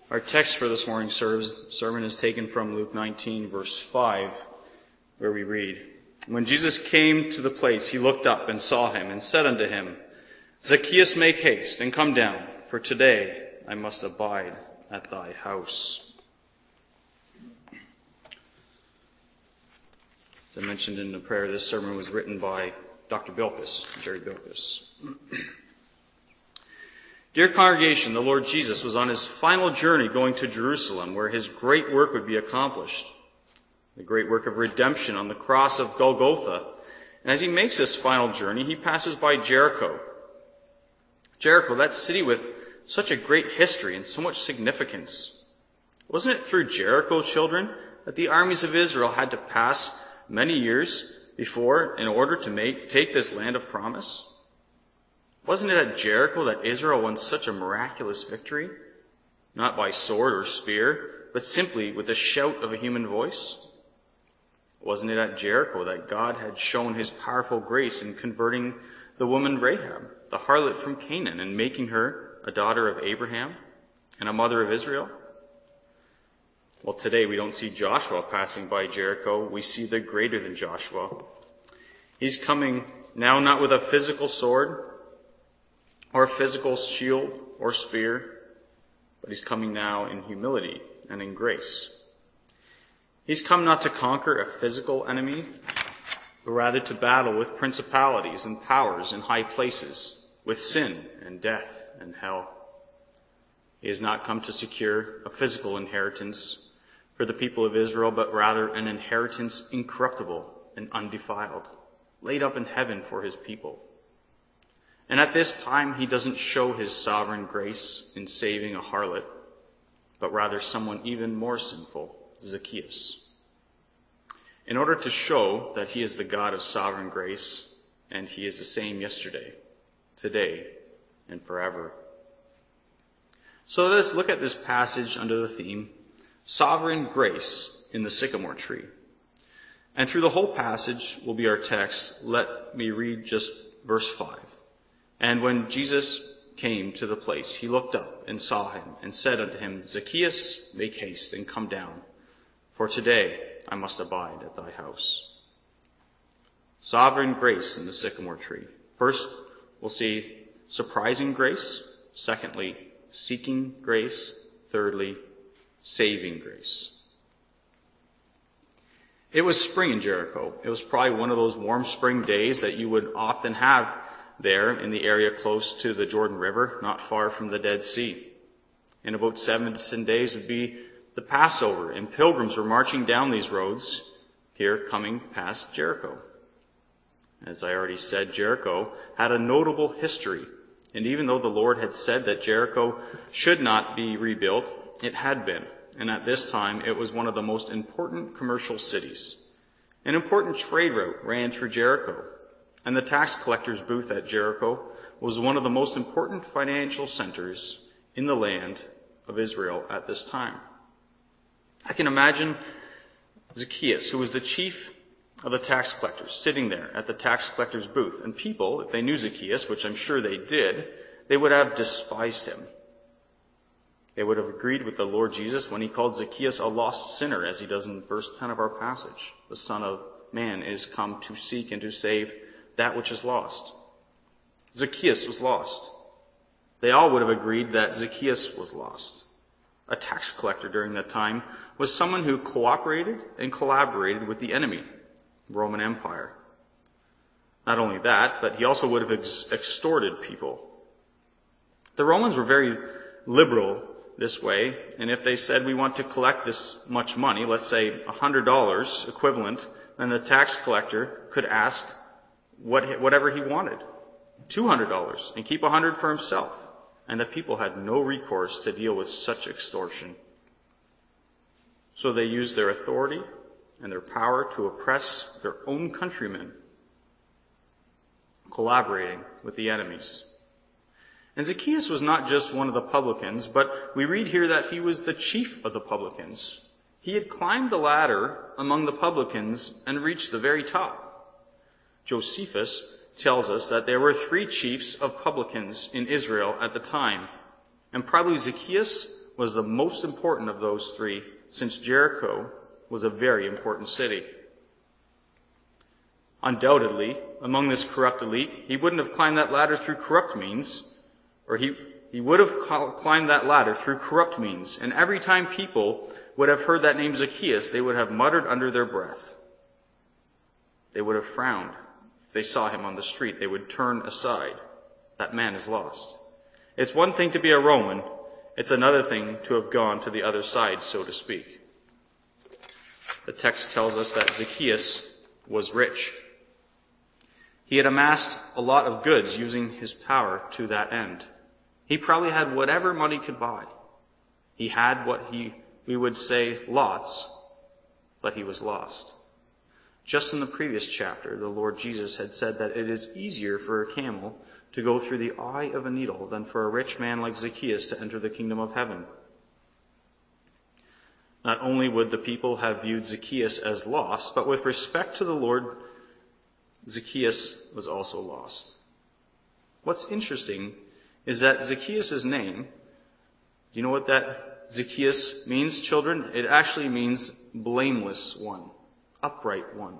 Our text for this morning's sermon is taken from Luke 19, verse 5, where we read, "When Jesus came to the place, he looked up and saw him and said unto him, Zacchaeus, make haste and come down, for today I must abide at thy house." As I mentioned in the prayer, this sermon was written by Dr. Bilkus, Jerry Bilkus. Dear congregation, the Lord Jesus was on his final journey going to Jerusalem, where his great work would be accomplished, the great work of redemption on the cross of Golgotha. And as he makes this final journey, he passes by Jericho. Jericho, that city with such a great history and so much significance. Wasn't it through Jericho, children, that the armies of Israel had to pass many years before in order to take this land of promise? Wasn't it at Jericho that Israel won such a miraculous victory? Not by sword or spear, but simply with the shout of a human voice? Wasn't it at Jericho that God had shown his powerful grace in converting the woman Rahab, the harlot from Canaan, and making her a daughter of Abraham and a mother of Israel? Well, today we don't see Joshua passing by Jericho. We see the greater than Joshua. He's coming now not with a physical sword or a physical shield or spear, but he's coming now in humility and in grace. He's come not to conquer a physical enemy, but rather to battle with principalities and powers in high places, with sin and death and hell. He has not come to secure a physical inheritance for the people of Israel, but rather an inheritance incorruptible and undefiled, laid up in heaven for his people. And at this time, he doesn't show his sovereign grace in saving a harlot, but rather someone even more sinful, Zacchaeus, in order to show that he is the God of sovereign grace, and he is the same yesterday, today, and forever. So let us look at this passage under the theme, Sovereign Grace in the Sycamore Tree. And through the whole passage will be our text. Let me read just verse 5. "And when Jesus came to the place, he looked up and saw him and said unto him, Zacchaeus, make haste and come down, for today I must abide at thy house." Sovereign grace in the sycamore tree. First, we'll see surprising grace. Secondly, seeking grace. Thirdly, saving grace. It was spring in Jericho. It was probably one of those warm spring days that you would often have there in the area close to the Jordan River, not far from the Dead Sea. In about 7 to 10 days would be the Passover, and pilgrims were marching down these roads here coming past Jericho. As I already said, Jericho had a notable history, and even though the Lord had said that Jericho should not be rebuilt, it had been, and at this time it was one of the most important commercial cities. An important trade route ran through Jericho, and the tax collector's booth at Jericho was one of the most important financial centers in the land of Israel at this time. I can imagine Zacchaeus, who was the chief of the tax collectors, sitting there at the tax collector's booth. And people, if they knew Zacchaeus, which I'm sure they did, they would have despised him. They would have agreed with the Lord Jesus when he called Zacchaeus a lost sinner, as he does in verse 10 of our passage. The Son of Man is come to seek and to save that which is lost. Zacchaeus was lost. They all would have agreed that Zacchaeus was lost. A tax collector during that time was someone who cooperated and collaborated with the enemy, the Roman Empire. Not only that, but he also would have extorted people. The Romans were very liberal this way, and if they said, we want to collect this much money, let's say $100 equivalent, then the tax collector could ask whatever he wanted, $200, and keep $100 for himself. And the people had no recourse to deal with such extortion. So they used their authority and their power to oppress their own countrymen, collaborating with the enemies. And Zacchaeus was not just one of the publicans, but we read here that he was the chief of the publicans. He had climbed the ladder among the publicans and reached the very top. Josephus tells us that there were 3 chiefs of publicans in Israel at the time, and probably Zacchaeus was the most important of those three, since Jericho was a very important city. Undoubtedly, among this corrupt elite, he wouldn't have climbed that ladder through corrupt means, or he would have climbed that ladder through corrupt means, and every time people would have heard that name Zacchaeus, they would have muttered under their breath. They would have frowned. If they saw him on the street, they would turn aside. That man is lost. It's one thing to be a Roman. It's another thing to have gone to the other side, so to speak. The text tells us that Zacchaeus was rich. He had amassed a lot of goods using his power to that end. He probably had whatever money could buy. He had what we would say lots, but he was lost. Just in the previous chapter, the Lord Jesus had said that it is easier for a camel to go through the eye of a needle than for a rich man like Zacchaeus to enter the kingdom of heaven. Not only would the people have viewed Zacchaeus as lost, but with respect to the Lord, Zacchaeus was also lost. What's interesting is that Zacchaeus' name, do you know what that Zacchaeus means, children? It actually means blameless one, upright one.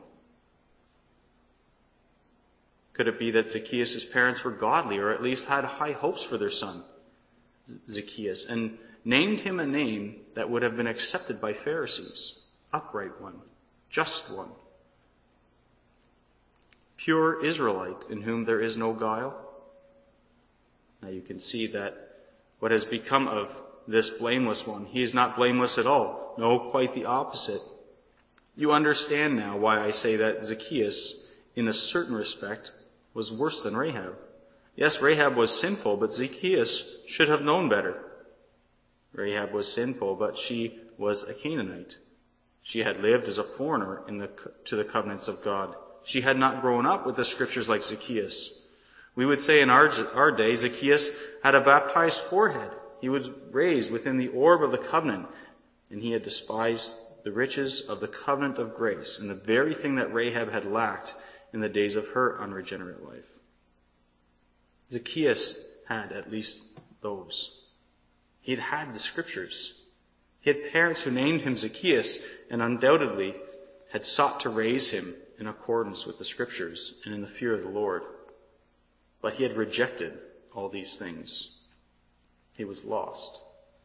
Could it be that Zacchaeus' parents were godly, or at least had high hopes for their son, Zacchaeus, and named him a name that would have been accepted by Pharisees? Upright one, just one, pure Israelite in whom there is no guile. Now you can see that what has become of this blameless one, he is not blameless at all. No, quite the opposite. You understand now why I say that Zacchaeus, in a certain respect, was worse than Rahab. Yes, Rahab was sinful, but Zacchaeus should have known better. Rahab was sinful, but she was a Canaanite. She had lived as a foreigner to the covenants of God. She had not grown up with the scriptures like Zacchaeus. We would say in our day, Zacchaeus had a baptized forehead. He was raised within the orb of the covenant, and he had despised the riches of the covenant of grace, and the very thing that Rahab had lacked in the days of her unregenerate life. Zacchaeus had at least those. He had had the scriptures. He had parents who named him Zacchaeus and undoubtedly had sought to raise him in accordance with the scriptures and in the fear of the Lord. But he had rejected all these things. He was lost.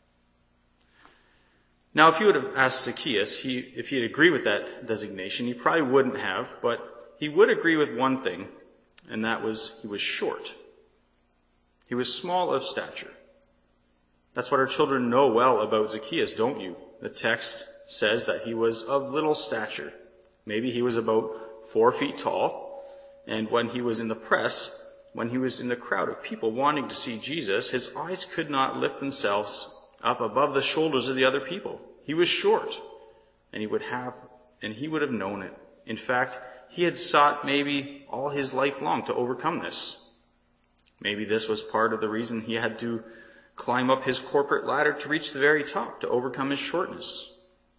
Now, if you would have asked Zacchaeus if he'd agree with that designation, he probably wouldn't have, but he would agree with one thing, and that was he was short. He was small of stature. That's what our children know well about Zacchaeus, don't you? The text says that he was of little stature. Maybe he was about 4 feet tall, and when he was in the press, when he was in the crowd of people wanting to see Jesus, his eyes could not lift themselves up above the shoulders of the other people. He was short, and he would have known it. In fact, he had sought maybe all his life long to overcome this. Maybe this was part of the reason he had to climb up his corporate ladder to reach the very top, to overcome his shortness.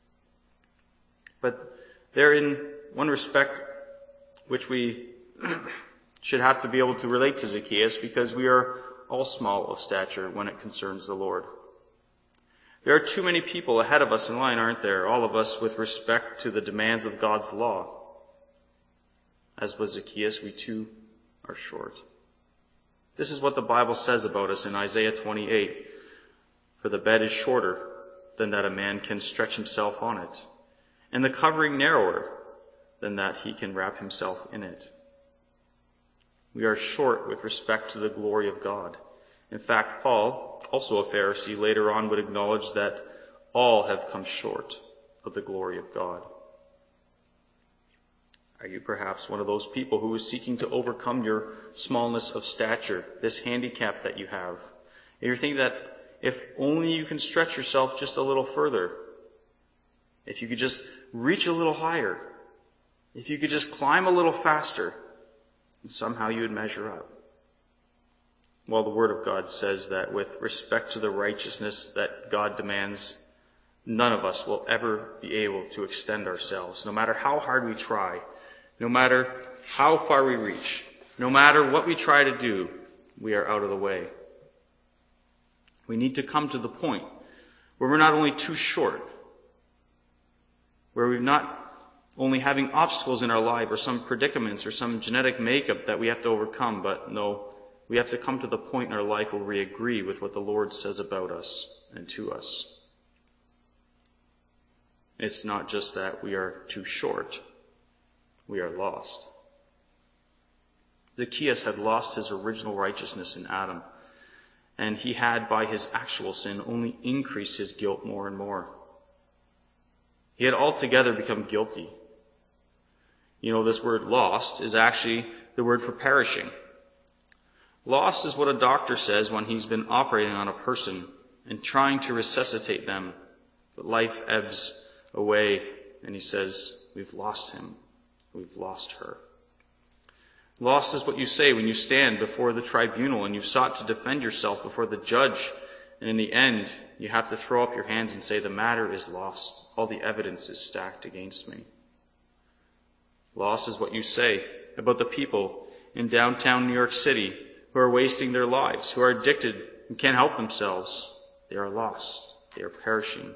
But there in one respect which we should have to be able to relate to Zacchaeus, because we are all small of stature when it concerns the Lord. There are too many people ahead of us in line, aren't there? All of us with respect to the demands of God's law. As was Zacchaeus, we too are short. This is what the Bible says about us in Isaiah 28. For the bed is shorter than that a man can stretch himself on it, and the covering narrower than that he can wrap himself in it. We are short with respect to the glory of God. In fact, Paul, also a Pharisee, later on would acknowledge that all have come short of the glory of God. Are you perhaps one of those people who is seeking to overcome your smallness of stature, this handicap that you have? And you're thinking that if only you can stretch yourself just a little further, if you could just reach a little higher, if you could just climb a little faster, and somehow you would measure up. Well, the Word of God says that with respect to the righteousness that God demands, none of us will ever be able to extend ourselves, no matter how hard we try, no matter how far we reach, no matter what we try to do, we are out of the way. We need to come to the point where we're not only too short, where we're not only having obstacles in our life or some predicaments or some genetic makeup that we have to overcome, but no, we have to come to the point in our life where we agree with what the Lord says about us and to us. It's not just that we are too short, we are lost. Zacchaeus had lost his original righteousness in Adam, and he had, by his actual sin, only increased his guilt more and more. He had altogether become guilty. You know, this word lost is actually the word for perishing. Lost is what a doctor says when he's been operating on a person and trying to resuscitate them, but life ebbs away, and he says, we've lost him, we've lost her. Lost is what you say when you stand before the tribunal and you've sought to defend yourself before the judge, and in the end, you have to throw up your hands and say, the matter is lost. All the evidence is stacked against me. Lost is what you say about the people in downtown New York City who are wasting their lives, who are addicted and can't help themselves. They are lost. They are perishing.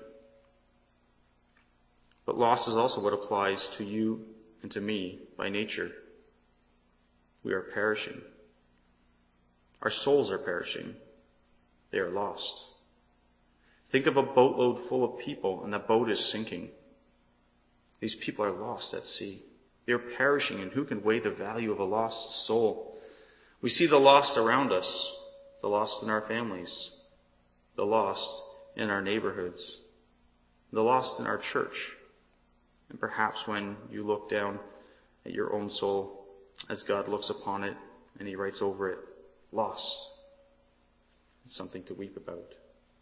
But lost is also what applies to you and to me by nature. We are perishing. Our souls are perishing. They are lost. Think of a boatload full of people and the boat is sinking. These people are lost at sea. They are perishing, and who can weigh the value of a lost soul? We see the lost around us, the lost in our families, the lost in our neighborhoods, the lost in our church. And perhaps when you look down at your own soul, as God looks upon it and he writes over it, lost. It's something to weep about.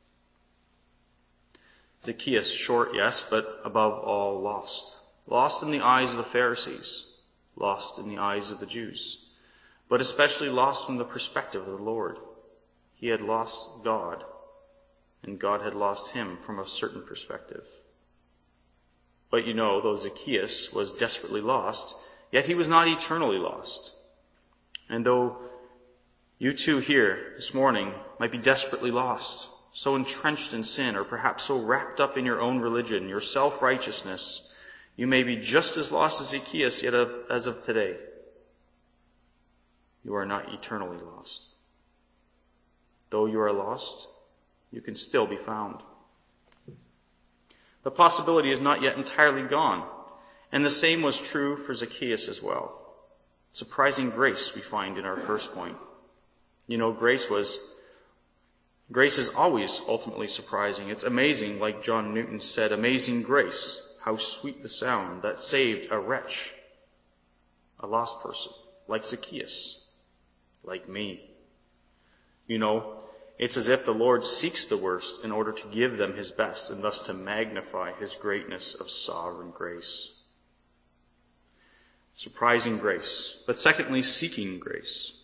Zacchaeus, short, yes, but above all, lost. Lost in the eyes of the Pharisees, lost in the eyes of the Jews, but especially lost from the perspective of the Lord. He had lost God, and God had lost him from a certain perspective. But you know, though Zacchaeus was desperately lost, yet he was not eternally lost. And though you too here this morning might be desperately lost, so entrenched in sin, or perhaps so wrapped up in your own religion, your self-righteousness, you may be just as lost as Zacchaeus yet as of today. You are not eternally lost. Though you are lost, you can still be found. The possibility is not yet entirely gone, and the same was true for Zacchaeus as well. Surprising grace we find in our first point. You know, grace is always ultimately surprising. It's amazing, like John Newton said, amazing grace. How sweet the sound that saved a wretch, a lost person, like Zacchaeus, like me. You know, it's as if the Lord seeks the worst in order to give them his best and thus to magnify his greatness of sovereign grace. Surprising grace, but secondly, seeking grace.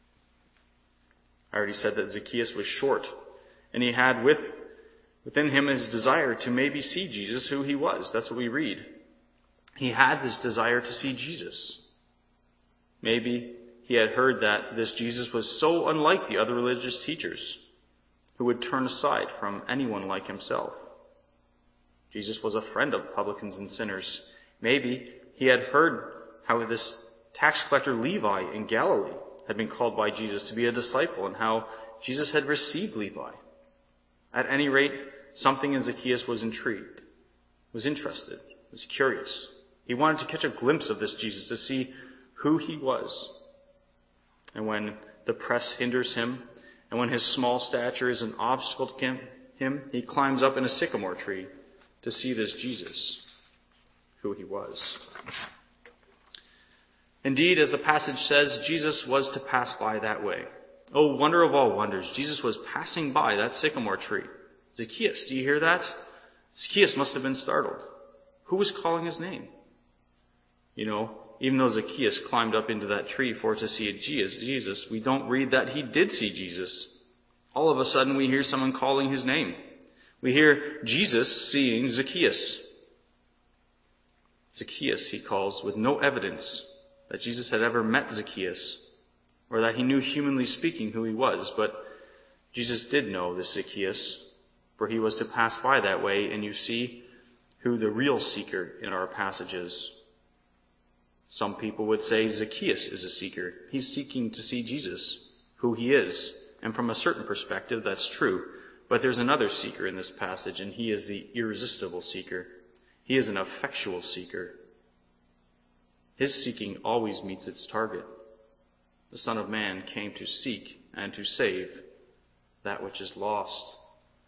I already said that Zacchaeus was short, and he had within him his desire to maybe see Jesus, who he was. That's what we read. He had this desire to see Jesus. Maybe he had heard that this Jesus was so unlike the other religious teachers who would turn aside from anyone like himself. Jesus was a friend of publicans and sinners. Maybe he had heard how this tax collector Levi in Galilee had been called by Jesus to be a disciple and how Jesus had received Levi. At any rate, something in Zacchaeus was intrigued, was interested, was curious. He wanted to catch a glimpse of this Jesus to see who he was. And when the press hinders him, and when his small stature is an obstacle to him, he climbs up in a sycamore tree to see this Jesus, who he was. Indeed, as the passage says, Jesus was to pass by that way. Oh, wonder of all wonders, Jesus was passing by that sycamore tree. Zacchaeus, do you hear that? Zacchaeus must have been startled. Who was calling his name? You know, even though Zacchaeus climbed up into that tree for to see Jesus, we don't read that he did see Jesus. All of a sudden we hear someone calling his name. We hear Jesus seeing Zacchaeus. Zacchaeus, he calls, with no evidence that Jesus had ever met Zacchaeus, or that he knew, humanly speaking, who he was. But Jesus did know this Zacchaeus. for he was to pass by that way, and you see who the real seeker in our passage is. Some people would say Zacchaeus is a seeker. He's seeking to see Jesus, who he is, and from a certain perspective, that's true. But there's another seeker in this passage, and he is the irresistible seeker. He is an effectual seeker. His seeking always meets its target. The Son of Man came to seek and to save that which is lost.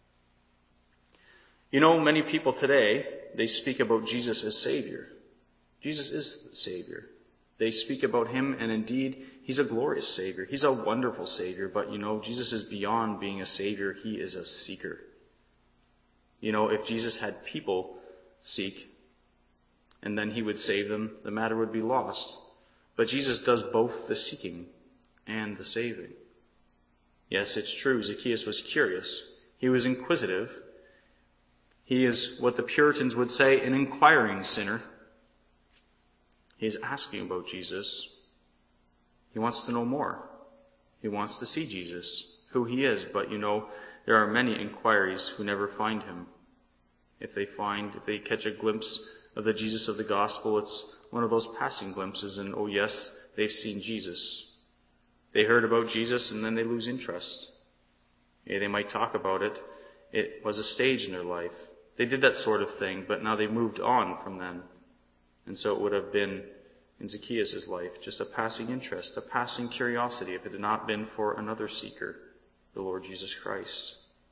You know, many people today, they speak about Jesus as Savior. Jesus is the Savior. They speak about him, and indeed, he's a glorious Savior. He's a wonderful Savior, but you know, Jesus is beyond being a Savior. He is a seeker. You know, if Jesus had people seek, and then he would save them, the matter would be lost. But Jesus does both the seeking and the saving. Yes, it's true, Zacchaeus was curious. He was inquisitive. He is what the Puritans would say, an inquiring sinner. He is asking about Jesus. He wants to know more. He wants to see Jesus, who he is. But you know, there are many inquiries who never find him. If they catch a glimpse of the Jesus of the gospel, it's one of those passing glimpses, and oh yes, they've seen Jesus. They heard about Jesus, and then they lose interest. Yeah, they might talk about it. It was a stage in their life. They did that sort of thing, but now they moved on from then. And so it would have been in Zacchaeus' life just a passing interest, a passing curiosity, if it had not been for another seeker, the Lord Jesus Christ.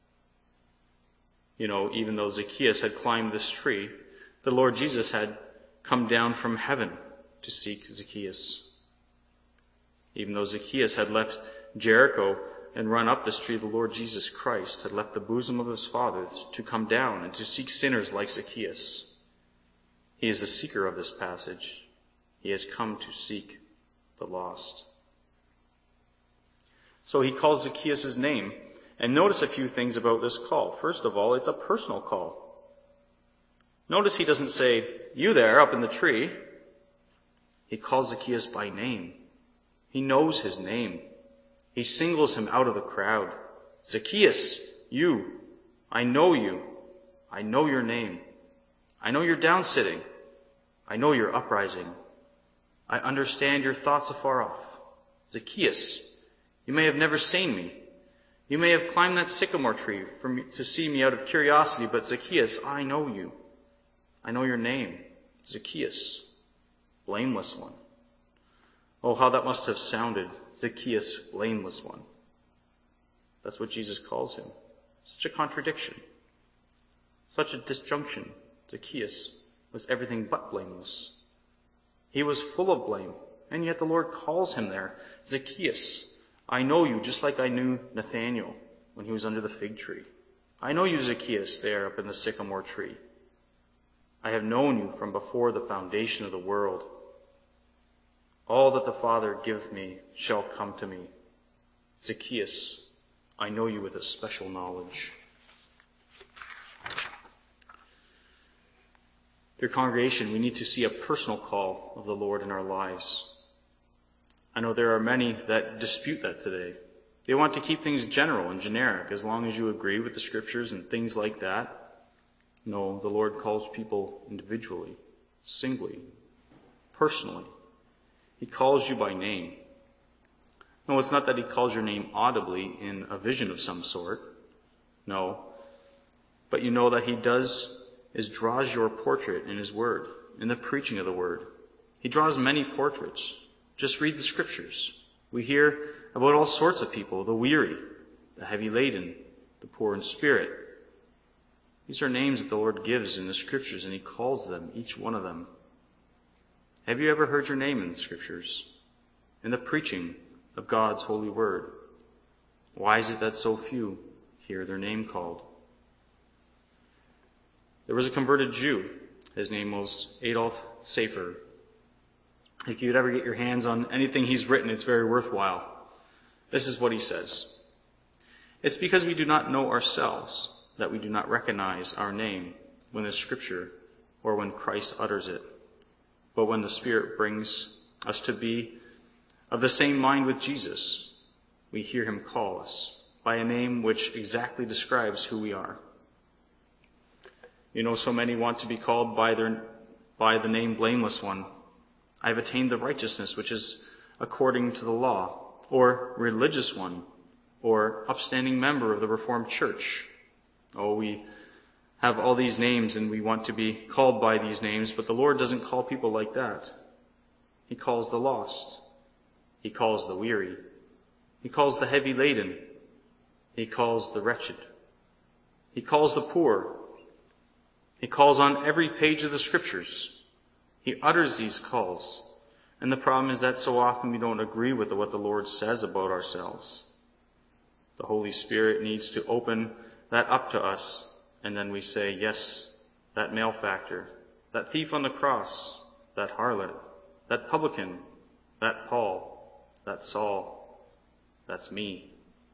You know, even though Zacchaeus had climbed this tree, the Lord Jesus had come down from heaven to seek Zacchaeus. Even though Zacchaeus had left Jericho and run up this tree, the Lord Jesus Christ had left the bosom of his Father to come down and to seek sinners like Zacchaeus. He is the seeker of this passage. He has come to seek the lost. So he calls Zacchaeus' name. And notice a few things about this call. First of all, it's a personal call. Notice he doesn't say, "You there up in the tree." He calls Zacchaeus by name. He knows his name. He singles him out of the crowd. "Zacchaeus, you, I know you. I know your name. I know you're down sitting. I know you're uprising. I understand your thoughts afar off. Zacchaeus, you may have never seen me. You may have climbed that sycamore tree to see me out of curiosity, but Zacchaeus, I know you. I know your name. Zacchaeus, blameless one." Oh, how that must have sounded. Zacchaeus, blameless one. That's what Jesus calls him. Such a contradiction. Such a disjunction. Zacchaeus was everything but blameless. He was full of blame, and yet the Lord calls him there. "Zacchaeus, I know you just like I knew Nathanael when he was under the fig tree. I know you, Zacchaeus, there up in the sycamore tree. I have known you from before the foundation of the world. All that the Father giveth me shall come to me. Zacchaeus, I know you with a special knowledge." Dear congregation, we need to see a personal call of the Lord in our lives. I know there are many that dispute that today. They want to keep things general and generic, as long as you agree with the scriptures and things like that. No, the Lord calls people individually, singly, personally. He calls you by name. No, it's not that he calls your name audibly in a vision of some sort. No. But you know that he draws your portrait in his word, in the preaching of the word. He draws many portraits. Just read the scriptures. We hear about all sorts of people, the weary, the heavy laden, the poor in spirit. These are names that the Lord gives in the scriptures, and he calls them, each one of them. Have you ever heard your name in the scriptures, in the preaching of God's holy word? Why is it that so few hear their name called? There was a converted Jew. His name was Adolf Safer. If you'd ever get your hands on anything he's written, it's very worthwhile. This is what he says. "It's because we do not know ourselves that we do not recognize our name when the scripture or when Christ utters it. But when the Spirit brings us to be of the same mind with Jesus, we hear him call us by a name which exactly describes who we are. So many want to be called by the name Blameless One. I have attained the righteousness which is according to the law, or Religious One, or upstanding member of the Reformed Church. We have all these names and we want to be called by these names, but the Lord doesn't call people like that. He calls the lost. He calls the weary. He calls the heavy laden. He calls the wretched. He calls the poor. He calls on every page of the Scriptures. He utters these calls. And the problem is that so often we don't agree with what the Lord says about ourselves. The Holy Spirit needs to open that up to us, and then we say, yes, that malefactor, that thief on the cross, that harlot, that publican, that Paul, that Saul, that's me.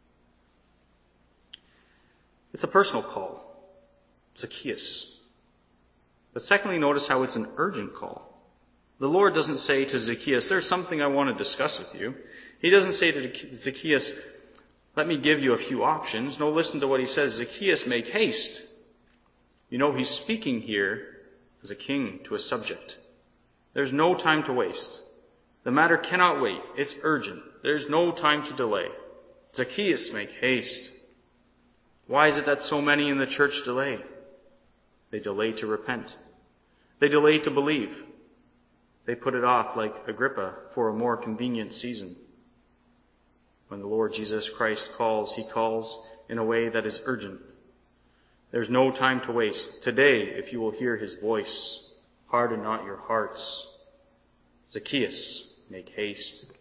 It's a personal call, Zacchaeus. But secondly, notice how it's an urgent call. The Lord doesn't say to Zacchaeus, there's something I want to discuss with you. He doesn't say to Zacchaeus, let me give you a few options. No, listen to what he says. Zacchaeus, make haste. He's speaking here as a king to a subject. There's no time to waste. The matter cannot wait. It's urgent. There's no time to delay. Zacchaeus, make haste. Why is it that so many in the church delay? They delay to repent. They delay to believe. They put it off like Agrippa for a more convenient season. When the Lord Jesus Christ calls, he calls in a way that is urgent. There's no time to waste. Today, if you will hear his voice, harden not your hearts. Zacchaeus, make haste.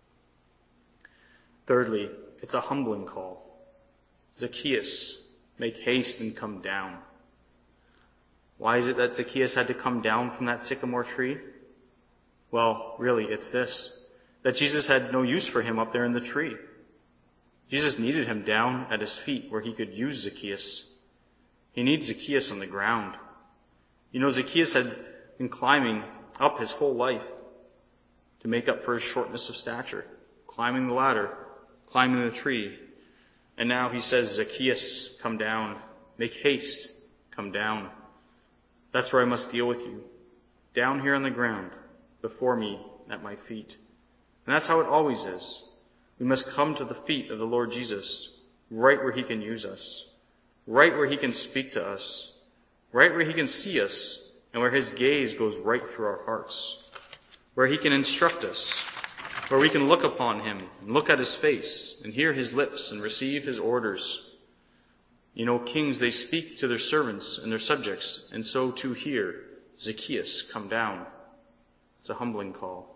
Thirdly, it's a humbling call. Zacchaeus, make haste and come down. Why is it that Zacchaeus had to come down from that sycamore tree? Well, really, it's this, that Jesus had no use for him up there in the tree. Jesus needed him down at his feet where he could use Zacchaeus. He needs Zacchaeus on the ground. Zacchaeus had been climbing up his whole life to make up for his shortness of stature, climbing the ladder, climbing the tree. And now he says, Zacchaeus, come down. Make haste, come down. That's where I must deal with you. Down here on the ground, before me, at my feet. And that's how it always is. We must come to the feet of the Lord Jesus, right where he can use us, right where he can speak to us, right where he can see us, and where his gaze goes right through our hearts, where he can instruct us, where we can look upon him and look at his face and hear his lips and receive his orders. Kings, they speak to their servants and their subjects, and so too here, Zacchaeus, come down. It's a humbling call.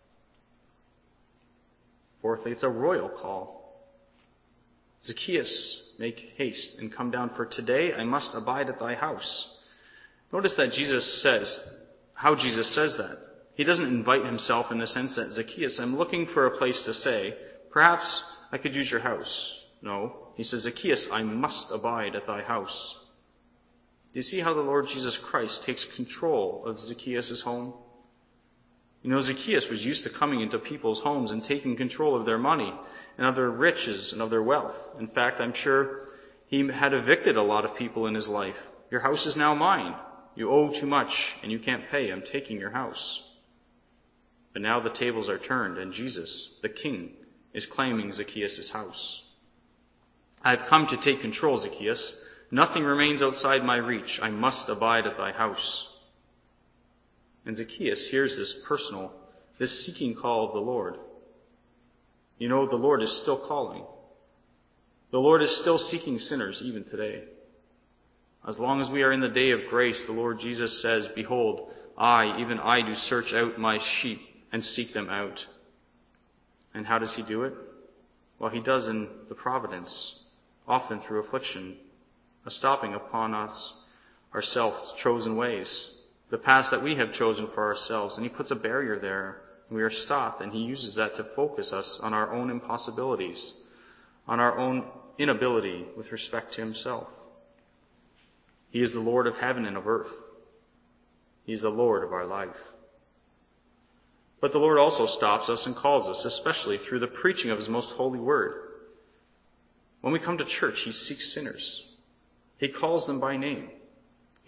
Fourthly, it's a royal call. Zacchaeus, make haste and come down, for today I must abide at thy house. Notice that how Jesus says that. He doesn't invite himself in the sense that, Zacchaeus, I'm looking for a place to stay. Perhaps I could use your house. No, he says, Zacchaeus, I must abide at thy house. Do you see how the Lord Jesus Christ takes control of Zacchaeus' home? Zacchaeus was used to coming into people's homes and taking control of their money and of their riches and of their wealth. In fact, I'm sure he had evicted a lot of people in his life. Your house is now mine. You owe too much and you can't pay. I'm taking your house. But now the tables are turned and Jesus, the King, is claiming Zacchaeus' house. I have come to take control, Zacchaeus. Nothing remains outside my reach. I must abide at thy house. And Zacchaeus hears this seeking call of the Lord. The Lord is still calling. The Lord is still seeking sinners even today. As long as we are in the day of grace, the Lord Jesus says, behold, even I do search out my sheep and seek them out. And how does he do it? Well, he does in the providence, often through affliction, a stopping upon us, ourselves, chosen ways, the paths that we have chosen for ourselves, and he puts a barrier there, and we are stopped, and he uses that to focus us on our own impossibilities, on our own inability with respect to himself. He is the Lord of heaven and of earth. He is the Lord of our life. But the Lord also stops us and calls us, especially through the preaching of his most holy word. When we come to church, he seeks sinners. He calls them by name.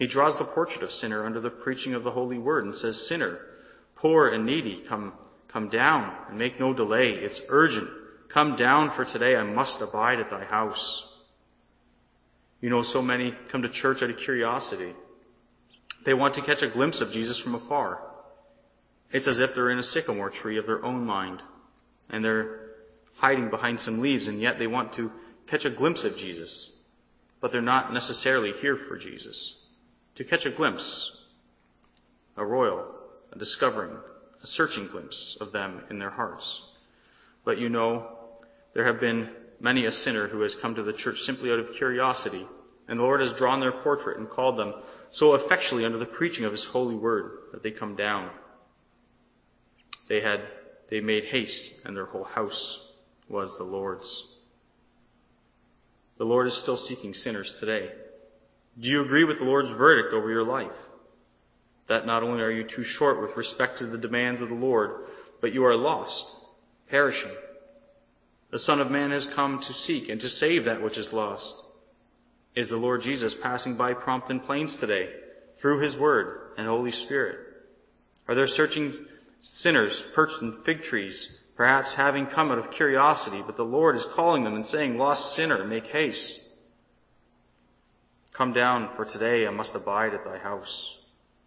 He draws the portrait of sinner under the preaching of the holy word and says, "Sinner, poor and needy, come down and make no delay. It's urgent. Come down, for today I must abide at thy house." You know, so many come to church out of curiosity. They want to catch a glimpse of Jesus from afar. It's as if they're in a sycamore tree of their own mind, and they're hiding behind some leaves, and yet they want to catch a glimpse of Jesus. But they're not necessarily here for Jesus. To catch a glimpse, a royal, a discovering, a searching glimpse of them in their hearts. But you know, there have been many a sinner who has come to the church simply out of curiosity, and the Lord has drawn their portrait and called them so effectually under the preaching of his holy word that they come down. They made haste, and their whole house was the Lord's. The Lord is still seeking sinners today. Do you agree with the Lord's verdict over your life? That not only are you too short with respect to the demands of the Lord, but you are lost, perishing. The Son of Man has come to seek and to save that which is lost. Is the Lord Jesus passing by Prompton Plains today through his word and Holy Spirit? Are there searching sinners perched in fig trees, perhaps having come out of curiosity, but the Lord is calling them and saying, "Lost sinner, make haste. Come down, for today I must abide at thy house."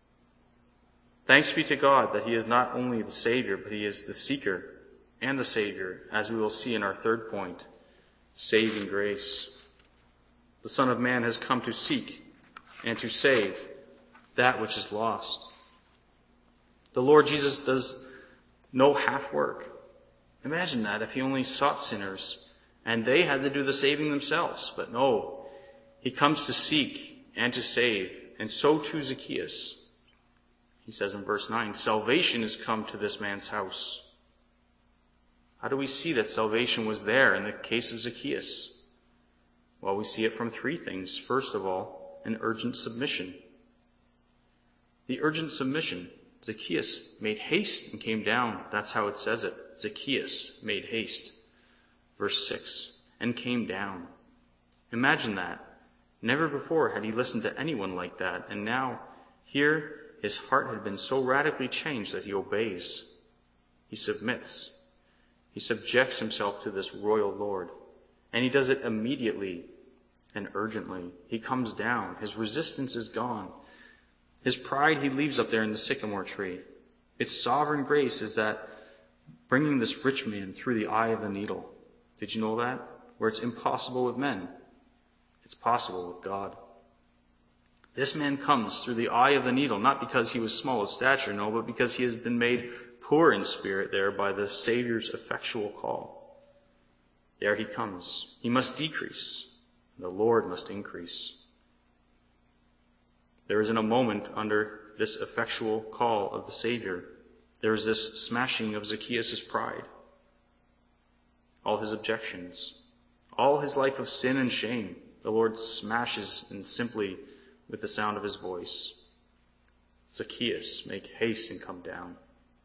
Thanks be to God that he is not only the Savior, but he is the seeker and the Savior, as we will see in our third point, saving grace. The Son of Man has come to seek and to save that which is lost. The Lord Jesus does no half work. Imagine that, if he only sought sinners and they had to do the saving themselves. But no, he comes to seek and to save, and so too Zacchaeus. He says in verse 9, "Salvation is come to this man's house." How do we see that salvation was there in the case of Zacchaeus? Well, we see it from three things. First of all, an urgent submission. The urgent submission. Zacchaeus made haste and came down. That's how it says it. Zacchaeus made haste. Verse 6, and came down. Imagine that. Never before had he listened to anyone like that, and now here his heart had been so radically changed that he obeys. He submits. He subjects himself to this royal Lord, and he does it immediately and urgently. He comes down. His resistance is gone. His pride he leaves up there in the sycamore tree. Its sovereign grace is that bringing this rich man through the eye of the needle. Did you know that? Where it's impossible with men, it's possible with God. This man comes through the eye of the needle, not because he was small of stature, no, but because he has been made poor in spirit there by the Savior's effectual call. There he comes. He must decrease. The Lord must increase. There is in a moment under this effectual call of the Savior, there is this smashing of Zacchaeus' pride, all his objections, all his life of sin and shame. The Lord smashes and simply with the sound of his voice. Zacchaeus, make haste and come down.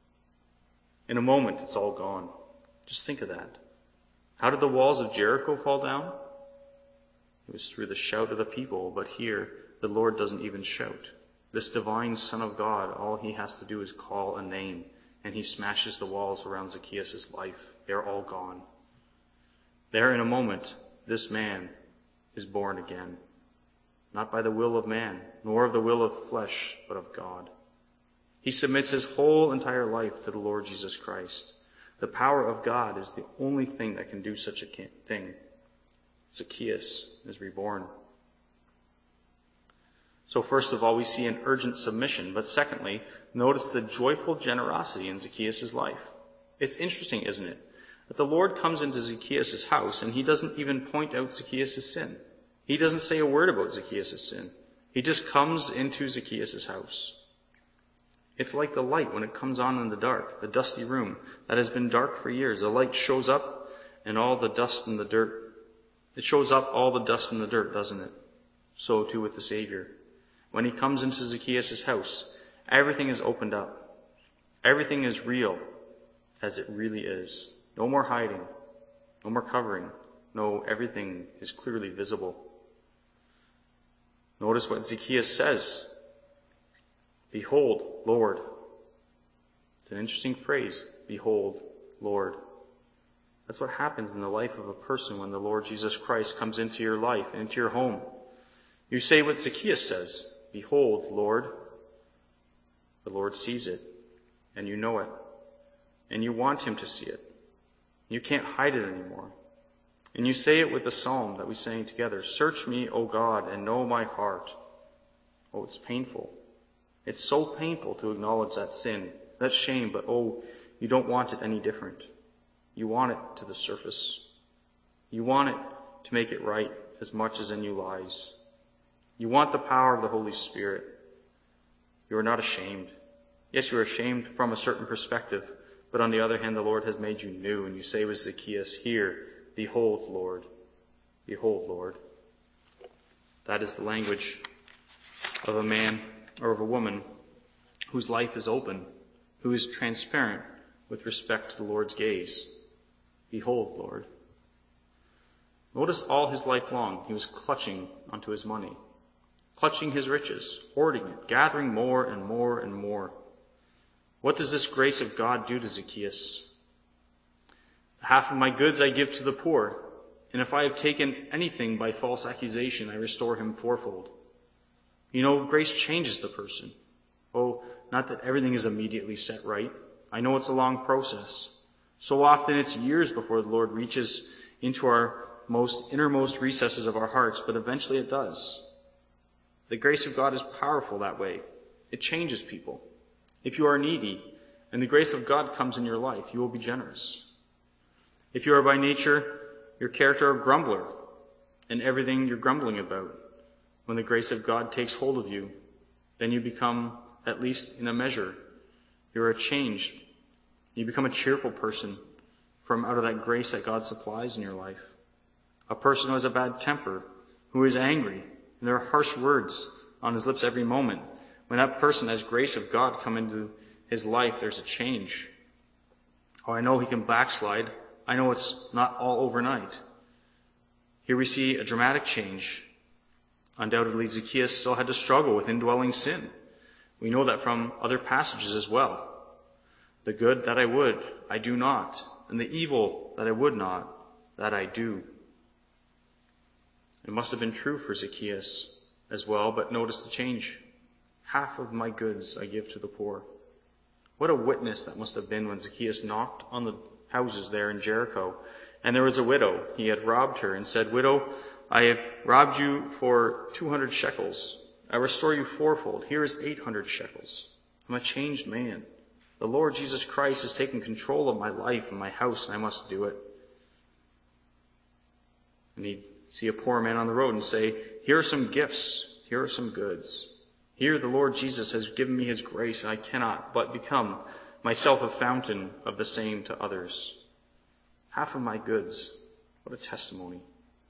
In a moment, it's all gone. Just think of that. How did the walls of Jericho fall down? It was through the shout of the people, but here the Lord doesn't even shout. This divine Son of God, all he has to do is call a name, and he smashes the walls around Zacchaeus' life. They're all gone. There in a moment, this man is born again, not by the will of man, nor of the will of flesh, but of God. He submits his whole entire life to the Lord Jesus Christ. The power of God is the only thing that can do such a thing. Zacchaeus is reborn. So first of all, we see an urgent submission. But secondly, notice the joyful generosity in Zacchaeus' life. It's interesting, isn't it, that the Lord comes into Zacchaeus' house and he doesn't even point out Zacchaeus' sin. He doesn't say a word about Zacchaeus' sin. He just comes into Zacchaeus' house. It's like the light when it comes on in the dark, the dusty room that has been dark for years. The light shows up and all the dust and the dirt. It shows up all the dust and the dirt, doesn't it? So too with the Savior. When he comes into Zacchaeus' house, everything is opened up. Everything is real as it really is. No more hiding. No more covering. No, everything is clearly visible. Notice what Zacchaeus says. Behold, Lord. It's an interesting phrase. Behold, Lord. That's what happens in the life of a person when the Lord Jesus Christ comes into your life, into your home. You say what Zacchaeus says. Behold, Lord. The Lord sees it, and you know it, and you want him to see it. You can't hide it anymore. And you say it with the psalm that we sang together. Search me, O God, and know my heart. Oh, it's painful. It's so painful to acknowledge that sin, that shame, but oh, you don't want it any different. You want it to the surface. You want it to make it right as much as in you lies. You want the power of the Holy Spirit. You are not ashamed. Yes, you are ashamed from a certain perspective, but on the other hand, the Lord has made you new, and you say with Zacchaeus, here, behold, Lord. Behold, Lord. That is the language of a man or of a woman whose life is open, who is transparent with respect to the Lord's gaze. Behold, Lord. Notice all his life long, he was clutching onto his money, clutching his riches, hoarding it, gathering more and more and more. What does this grace of God do to Zacchaeus? Half of my goods I give to the poor, and if I have taken anything by false accusation, I restore him fourfold. You know, grace changes the person. Oh, not that everything is immediately set right. I know it's a long process. So often it's years before the Lord reaches into our most innermost recesses of our hearts, but eventually it does. The grace of God is powerful that way. It changes people. If you are needy and the grace of God comes in your life, you will be generous. If you are by nature your character a grumbler and everything you're grumbling about, when the grace of God takes hold of you, then you become, at least in a measure, you are changed. You become a cheerful person from out of that grace that God supplies in your life. A person who has a bad temper, who is angry, and there are harsh words on his lips every moment. When that person has grace of God come into his life, there's a change. Oh, I know he can backslide. I know it's not all overnight. Here we see a dramatic change. Undoubtedly, Zacchaeus still had to struggle with indwelling sin. We know that from other passages as well. The good that I would, I do not, and the evil that I would not, that I do. It must have been true for Zacchaeus as well, but notice the change. Half of my goods I give to the poor. What a witness that must have been when Zacchaeus knocked on the houses there in Jericho. And there was a widow. He had robbed her and said, Widow, I have robbed you for 200 shekels. I restore you fourfold. Here is 800 shekels. I'm a changed man. The Lord Jesus Christ has taken control of my life and my house, and I must do it. And he'd see a poor man on the road and say, here are some gifts. Here are some goods. Here the Lord Jesus has given me his grace, and I cannot but become myself a fountain of the same to others. Half of my goods. What a testimony.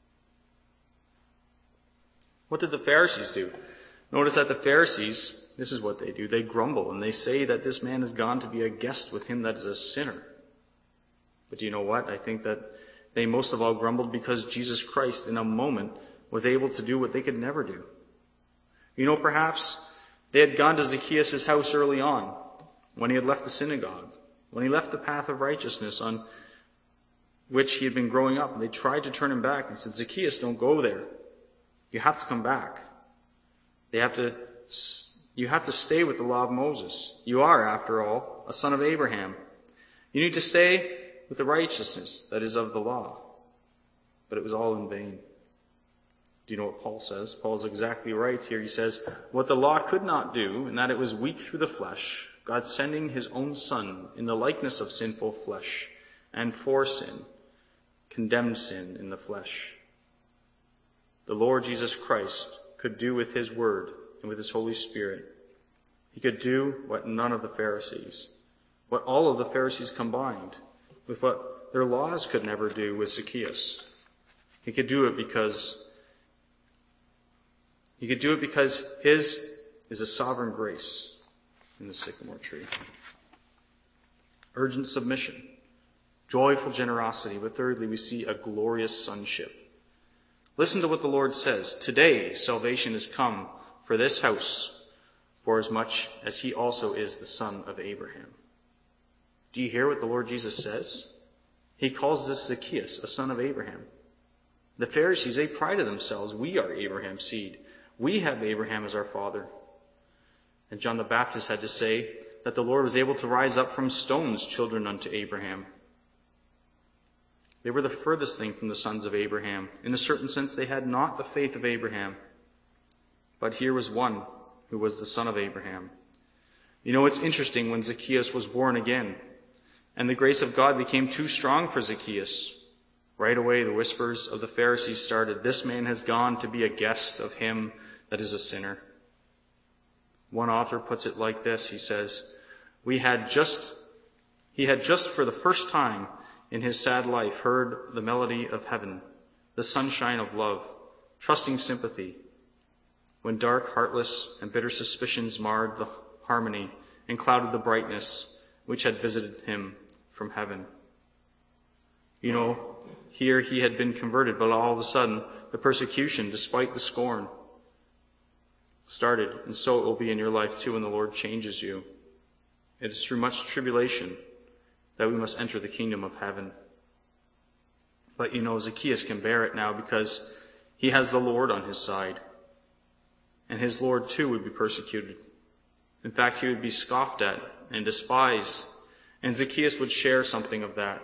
What did the Pharisees do? Notice that the Pharisees, this is what they do. They grumble, and they say that this man has gone to be a guest with him that is a sinner. But do you know what? I think that they most of all grumbled because Jesus Christ, in a moment, was able to do what they could never do. You know, perhaps they had gone to Zacchaeus' house early on, when he had left the synagogue, when he left the path of righteousness on which he had been growing up. And they tried to turn him back and said, Zacchaeus, don't go there. You have to come back. You have to stay with the law of Moses. You are, after all, a son of Abraham. You need to stay with the righteousness that is of the law. But it was all in vain. Do you know what Paul says? Paul's exactly right here. He says, what the law could not do, in that it was weak through the flesh, God sending his own Son in the likeness of sinful flesh, and for sin, condemned sin in the flesh. The Lord Jesus Christ could do with his word and with his Holy Spirit. He could do what none of the Pharisees, what all of the Pharisees combined, with what their laws could never do with Zacchaeus. He could do it because his is a sovereign grace in the sycamore tree. Urgent submission, joyful generosity, but thirdly, we see a glorious sonship. Listen to what the Lord says. Today salvation is come for this house, forasmuch as he also is the son of Abraham. Do you hear what the Lord Jesus says? He calls this Zacchaeus a son of Abraham. The Pharisees, they prided themselves. We are Abraham's seed. We have Abraham as our father. And John the Baptist had to say that the Lord was able to rise up from stones children unto Abraham. They were the furthest thing from the sons of Abraham. In a certain sense, they had not the faith of Abraham. But here was one who was the son of Abraham. You know, it's interesting when Zacchaeus was born again, and the grace of God became too strong for Zacchaeus. Right away, the whispers of the Pharisees started, "This man has gone to be a guest of him that is a sinner." One author puts it like this. He says, He had just for the first time in his sad life heard the melody of heaven, the sunshine of love, trusting sympathy, when dark, heartless, and bitter suspicions marred the harmony and clouded the brightness which had visited him from heaven. You know, here he had been converted, but all of a sudden, the persecution, despite the scorn, started, and so it will be in your life too when the Lord changes you. It is through much tribulation that we must enter the kingdom of heaven. But you know, Zacchaeus can bear it now because he has the Lord on his side. And his Lord too would be persecuted. In fact, he would be scoffed at and despised. And Zacchaeus would share something of that,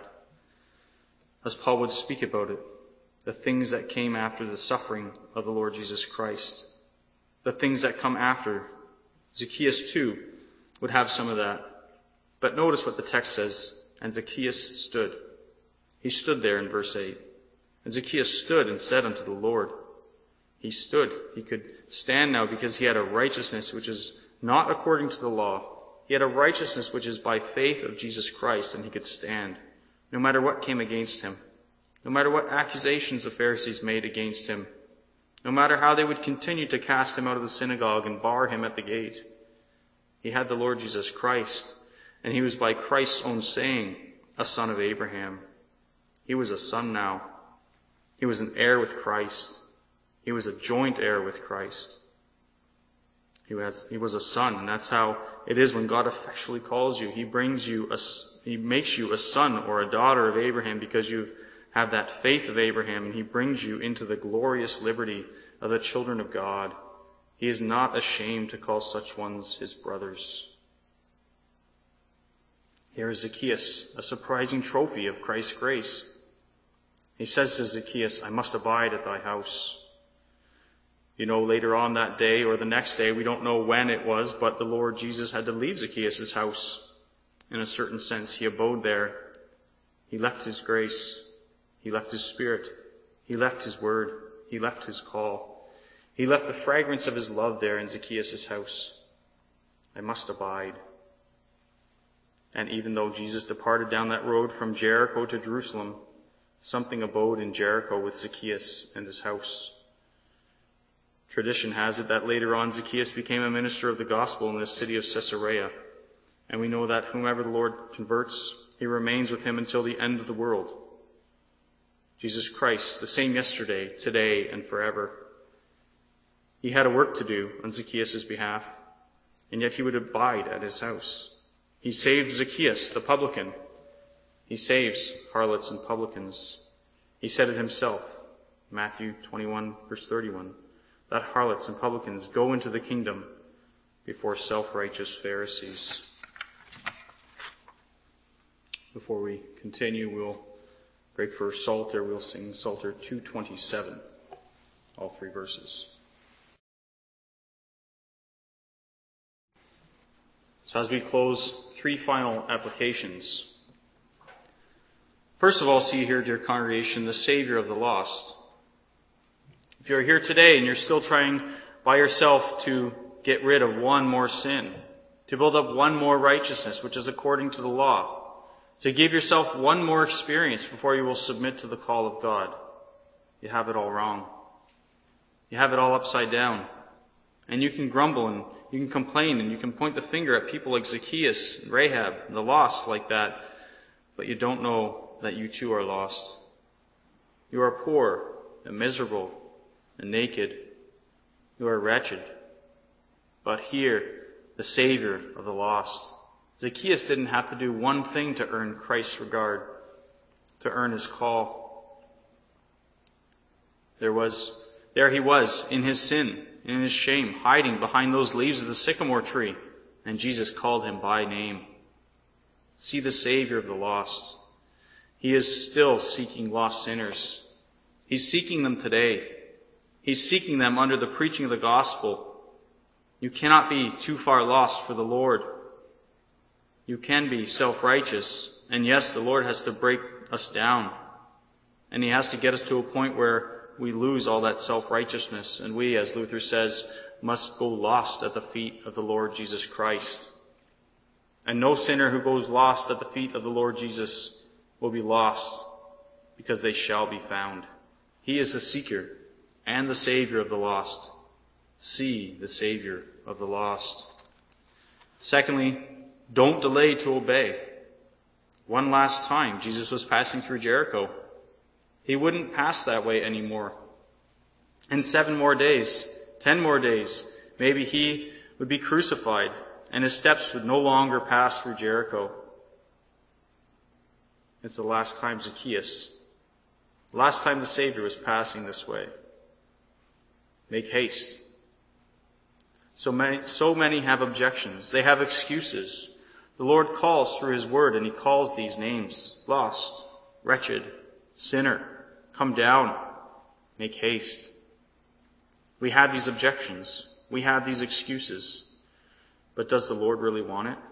as Paul would speak about it, the things that came after the suffering of the Lord Jesus Christ. The things that come after. Zacchaeus too would have some of that. But notice what the text says. And Zacchaeus stood. He stood there in verse 8. And Zacchaeus stood and said unto the Lord. He stood. He could stand now because he had a righteousness which is not according to the law. He had a righteousness which is by faith of Jesus Christ, and he could stand no matter what came against him, no matter what accusations the Pharisees made against him, no matter how they would continue to cast him out of the synagogue and bar him at the gate. He had the Lord Jesus Christ, and he was by Christ's own saying a son of Abraham. He was a son now. He was an heir with Christ. He was a joint heir with Christ. He was a son, and that's how it is when God effectually calls you. He makes you a son or a daughter of Abraham because you have that faith of Abraham, and he brings you into the glorious liberty of the children of God. He is not ashamed to call such ones his brothers. Here is Zacchaeus, a surprising trophy of Christ's grace. He says to Zacchaeus, "I must abide at thy house." You know, later on that day or the next day, we don't know when it was, but the Lord Jesus had to leave Zacchaeus' house. In a certain sense, he abode there. He left his grace. He left his spirit. He left his word. He left his call. He left the fragrance of his love there in Zacchaeus' house. I must abide. And even though Jesus departed down that road from Jericho to Jerusalem, something abode in Jericho with Zacchaeus and his house. Tradition has it that later on Zacchaeus became a minister of the gospel in the city of Caesarea. And we know that whomever the Lord converts, he remains with him until the end of the world. Jesus Christ, the same yesterday, today, and forever. He had a work to do on Zacchaeus' behalf, and yet he would abide at his house. He saved Zacchaeus, the publican. He saves harlots and publicans. He said it himself, Matthew 21, verse 31, that harlots and publicans go into the kingdom before self-righteous Pharisees. Before we continue, we'll break for Psalter. We'll sing Psalter 227, all three verses. So as we close, three final applications. First of all, see here, dear congregation, the Savior of the lost. If you're here today and you're still trying by yourself to get rid of one more sin, to build up one more righteousness, which is according to the law, to give yourself one more experience before you will submit to the call of God, you have it all wrong. You have it all upside down. And you can grumble and you can complain and you can point the finger at people like Zacchaeus, Rahab, the lost like that, but you don't know that you too are lost. You are poor and miserable and naked. You are wretched. But here, the Savior of the lost. Zacchaeus didn't have to do one thing to earn Christ's regard, to earn his call. There he was, in his sin, in his shame, hiding behind those leaves of the sycamore tree, and Jesus called him by name. See the Savior of the lost. He is still seeking lost sinners. He's seeking them today. He's seeking them under the preaching of the gospel. You cannot be too far lost for the Lord. You can be self-righteous, and yes, the Lord has to break us down, and he has to get us to a point where we lose all that self-righteousness, and we, as Luther says, must go lost at the feet of the Lord Jesus Christ. And no sinner who goes lost at the feet of the Lord Jesus will be lost, because they shall be found. He is the seeker and the Savior of the lost. See the Savior of the lost. Secondly, don't delay to obey. One last time, Jesus was passing through Jericho. He wouldn't pass that way anymore. In 7 more days, 10 more days, maybe he would be crucified, and his steps would no longer pass through Jericho. It's the last time Zacchaeus, the last time the Savior was passing this way. Make haste. So many have objections. They have excuses. The Lord calls through his word, and he calls these names: lost, wretched, sinner. Come down. Make haste. We have these objections. We have these excuses. But does the Lord really want it?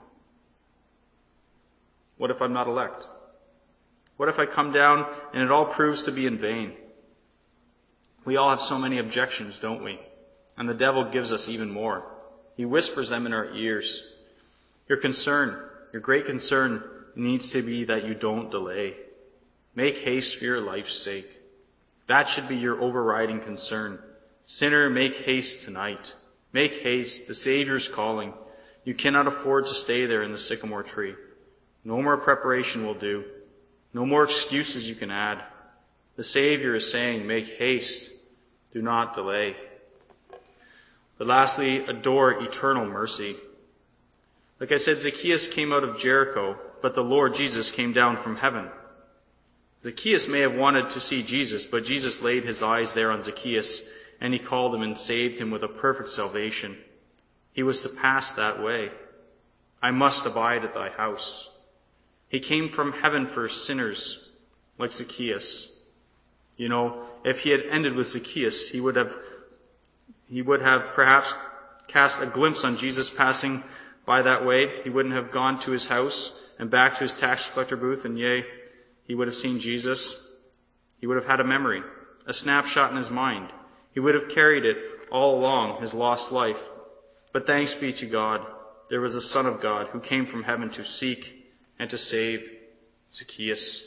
What if I'm not elect? What if I come down and it all proves to be in vain? We all have so many objections, don't we? And the devil gives us even more. He whispers them in our ears. Your concern, your great concern, needs to be that you don't delay. Make haste for your life's sake. That should be your overriding concern. Sinner, make haste tonight. Make haste. The Savior's calling. You cannot afford to stay there in the sycamore tree. No more preparation will do. No more excuses you can add. The Savior is saying, make haste. Do not delay. But lastly, adore eternal mercy. Like I said, Zacchaeus came out of Jericho, but the Lord Jesus came down from heaven. Zacchaeus may have wanted to see Jesus, but Jesus laid his eyes there on Zacchaeus, and he called him and saved him with a perfect salvation. He was to pass that way. I must abide at thy house. He came from heaven for sinners like Zacchaeus. You know, if he had ended with Zacchaeus, he would have perhaps cast a glimpse on Jesus passing by that way. He wouldn't have gone to his house and back to his tax collector booth, and yea, he would have seen Jesus. He would have had a memory, a snapshot in his mind. He would have carried it all along his lost life. But thanks be to God, there was a Son of God who came from heaven to seek and to save Zacchaeus.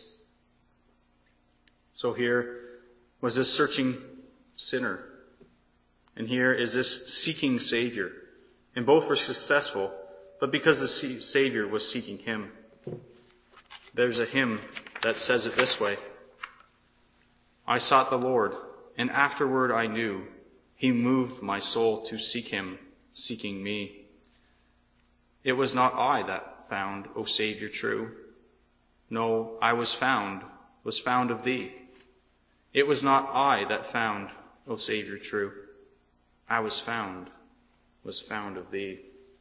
So here was this searching sinner, and here is this seeking Savior. And both were successful, but because the Savior was seeking him. There's a hymn that says it this way: I sought the Lord, and afterward I knew he moved my soul to seek him, seeking me. It was not I that found, O Savior true. No, I was found of thee. It was not I that found, O Savior true. I was found of thee.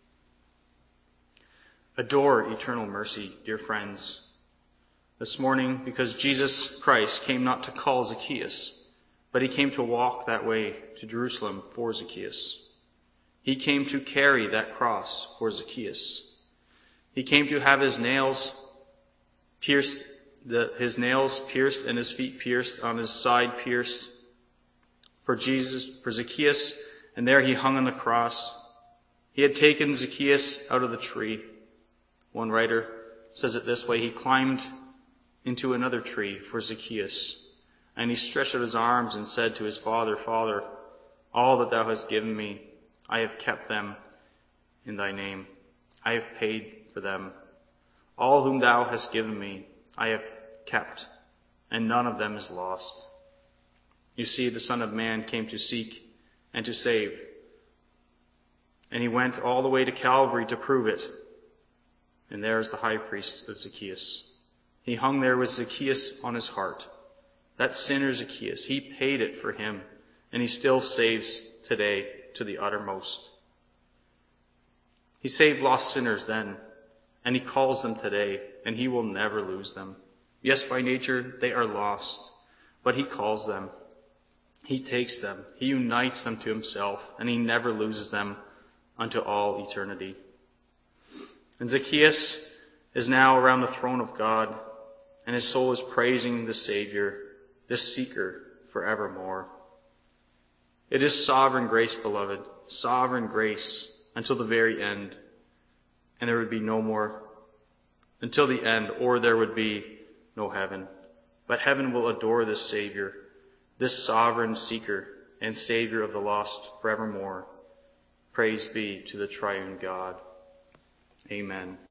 Adore eternal mercy, dear friends. This morning, because Jesus Christ came not to call Zacchaeus, but he came to walk that way to Jerusalem for Zacchaeus. He came to carry that cross for Zacchaeus. He came to have his nails pierced and his feet pierced, on his side pierced for Zacchaeus, and there he hung on the cross. He had taken Zacchaeus out of the tree. One writer says it this way: he climbed into another tree for Zacchaeus, and he stretched out his arms and said to his father, Father, all that thou hast given me, I have kept them in thy name. I have paid for them. All whom thou hast given me, I have kept, and none of them is lost. You see, the Son of Man came to seek and to save. And he went all the way to Calvary to prove it. And there is the high priest of Zacchaeus. He hung there with Zacchaeus on his heart. That sinner Zacchaeus, he paid it for him, and he still saves today to the uttermost. He saved lost sinners then, and he calls them today, and he will never lose them. Yes, by nature they are lost, but he calls them. He takes them, he unites them to himself, and he never loses them unto all eternity. And Zacchaeus is now around the throne of God, and his soul is praising the Savior, this seeker, forevermore. It is sovereign grace, beloved, sovereign grace until the very end, and there would be no more until the end, or there would be no heaven. But heaven will adore this Savior, this sovereign seeker and Savior of the lost forevermore. Praise be to the triune God. Amen.